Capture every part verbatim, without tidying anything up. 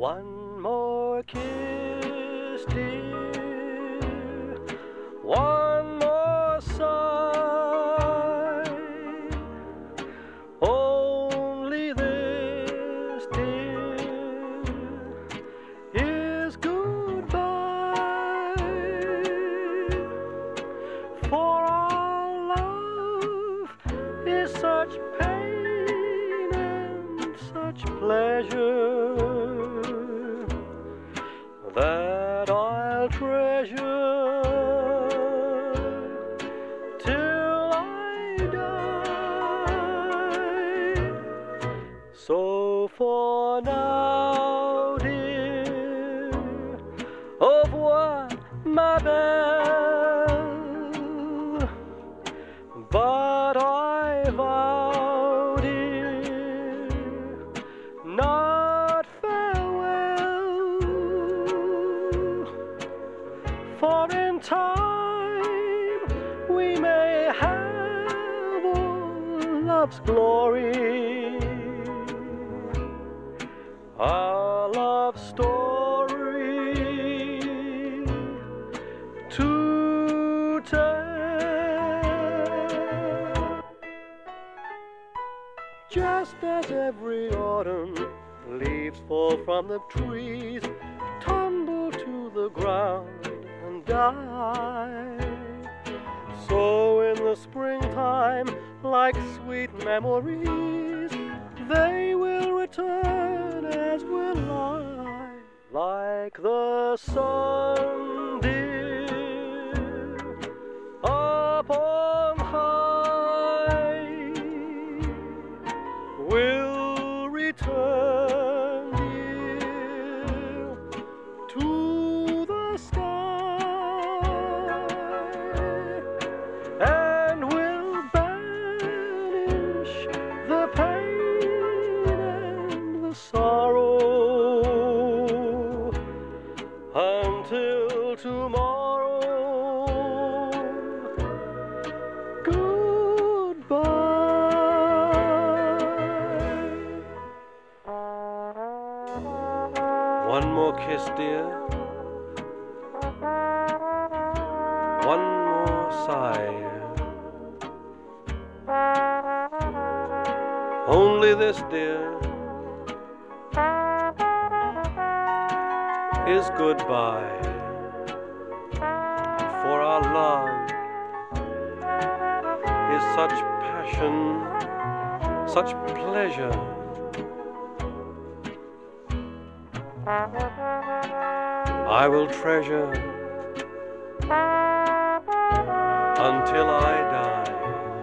One more kiss, dear, one more sigh. Only this, dear, is goodbye. For our love is such pain and such pleasure that I'll treasure till I die. So for now, dear, au revoir, ma belle. But I vow, dear, not farewell. For in time we may have all love's glory, our love story to tell. Just as every autumn leaves fall from the trees, tumble to the ground and die, so in the springtime, like sweet memories, they will return as will I, like the sun, dear, up on high, will return, dear, to the sky, and will banish the pain and the sorrow until tomorrow. Goodbye. One more kiss, dear, one more sigh. Only this, dear, is goodbye. For our love is such passion, such pleasure, I will treasure until I die,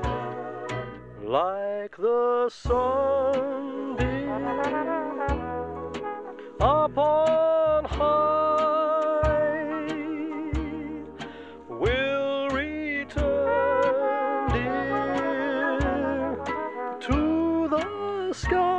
like the sun, dear, upon high, will return, dear, to the sky.